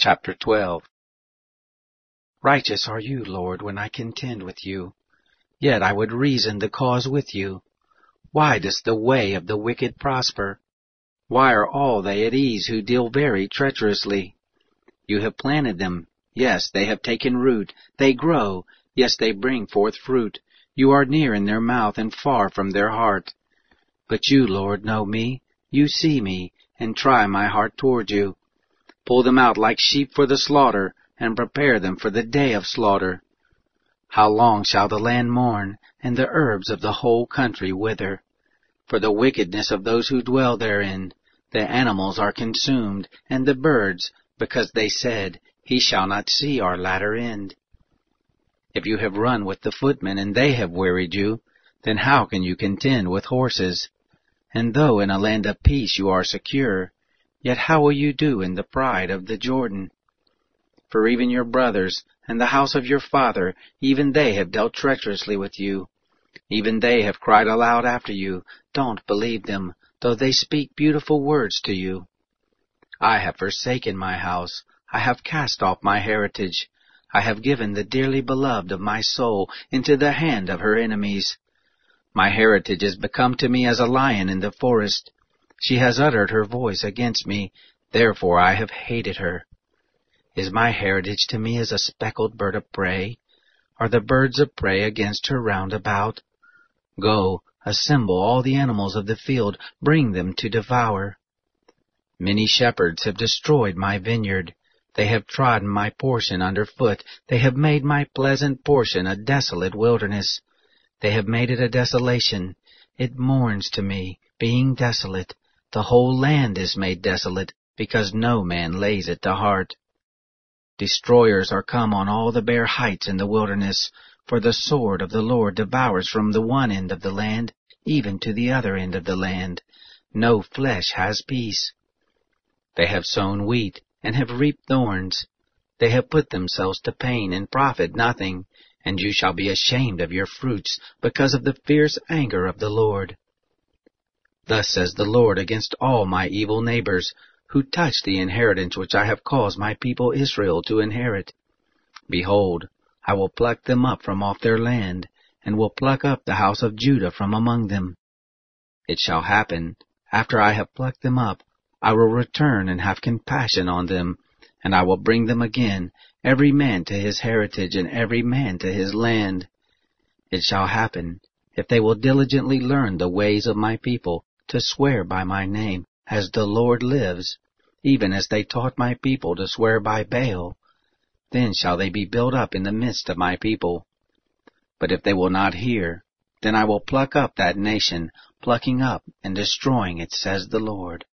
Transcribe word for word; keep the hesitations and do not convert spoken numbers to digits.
Chapter twelve. Righteous are you, Lord, when I contend with you. Yet I would reason the cause with you. Why does the way of the wicked prosper? Why are all they at ease who deal very treacherously? You have planted them. Yes, they have taken root. They grow. Yes, they bring forth fruit. You are near in their mouth and far from their heart. But you, Lord, know me. You see me, and try my heart toward you. Pull them out like sheep for the slaughter, and prepare them for the day of slaughter. How long shall the land mourn, and the herbs of the whole country wither? For the wickedness of those who dwell therein. The animals are consumed, and the birds, because they said, He shall not see our latter end. If you have run with the footmen, and they have wearied you, then how can you contend with horses? And though in a land of peace you are secure, yet how will you do in the pride of the Jordan? For even your brothers, and the house of your father, even they have dealt treacherously with you. Even they have cried aloud after you. Don't believe them, though they speak beautiful words to you. I have forsaken my house. I have cast off my heritage. I have given the dearly beloved of my soul into the hand of her enemies. My heritage is become to me as a lion in the forest. She has uttered her voice against me, therefore I have hated her. Is my heritage to me as a speckled bird of prey? Are the birds of prey against her round about? Go, assemble all the animals of the field, bring them to devour. Many shepherds have destroyed my vineyard. They have trodden my portion under foot. They have made my pleasant portion a desolate wilderness. They have made it a desolation. It mourns to me, being desolate. The whole land is made desolate, because no man lays it to heart. Destroyers are come on all the bare heights in the wilderness, for the sword of the Lord devours from the one end of the land, even to the other end of the land. No flesh has peace. They have sown wheat, and have reaped thorns. They have put themselves to pain, and profit nothing, and you shall be ashamed of your fruits, because of the fierce anger of the Lord. Thus says the Lord against all my evil neighbors, who touch the inheritance which I have caused my people Israel to inherit. Behold, I will pluck them up from off their land, and will pluck up the house of Judah from among them. It shall happen, after I have plucked them up, I will return and have compassion on them, and I will bring them again, every man to his heritage, and every man to his land. It shall happen, if they will diligently learn the ways of my people, to swear by my name, as the Lord lives, even as they taught my people to swear by Baal, then shall they be built up in the midst of my people. But if they will not hear, then I will pluck up that nation, plucking up and destroying it, says the Lord.